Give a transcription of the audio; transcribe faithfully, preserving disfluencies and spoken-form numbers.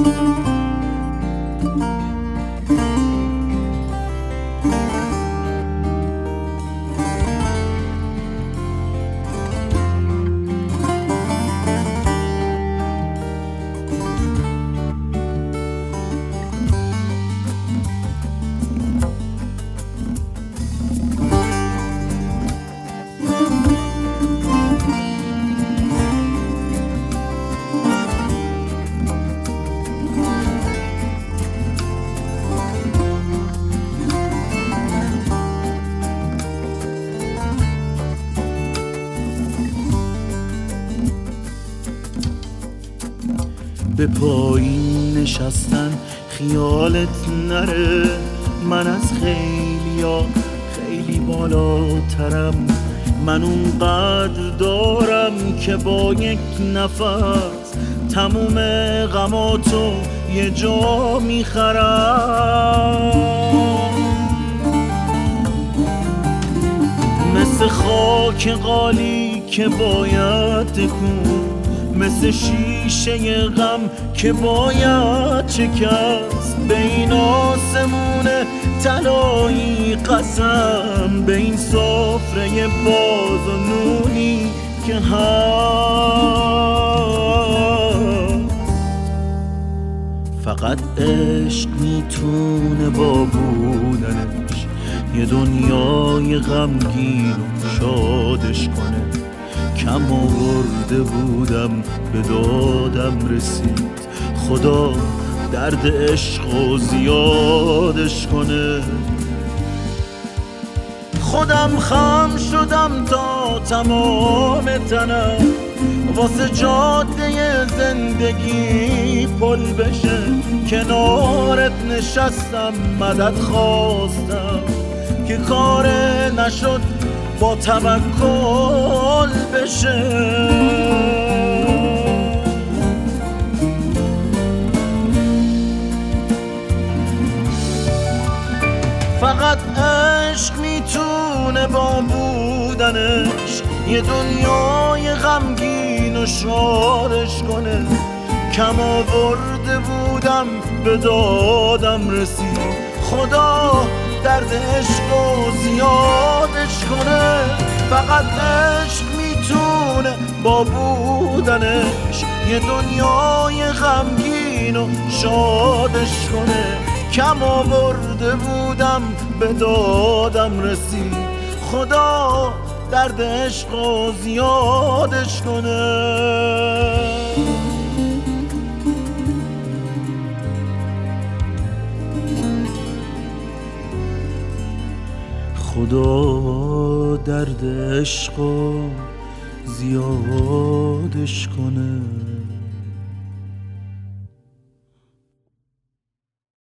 به پایین نشستن خیالت نره، من از خیلیا خیلی بالاترم. من اونقدر دارم که با یک نفس تموم غماتو یه جا میخرم. مثل خاک قالی که باید تکون، مثل شیشه غم که باید شکست. به این آسمون طلایی قسم، به این سفره باز و نونی که هست. فقط عشق میتونه با بودنش یه دنیای غمگین و شادش کنه. کم آورده بودم به دادم رسید، خدا درد عشق و زیادش کنه. خودم خم شدم تا تمام تنم واسه جاده زندگی پل بشه. کنارت نشستم مدد خواستم که کار نشد با توکل بشه. فقط عشق میتونه با بودنش یه دنیای غمگین و شادش کنه. کم آورده بودم به دادم رسید، خدا درد عشق و زیادش کنه. فقط عشق میتونه با بودنش یه دنیای غمگین و شادش کنه. کم آورده بودم به دادم رسید، خدا درد عشق و زیادش کنه. خدا درد عشق و زیادش کنه.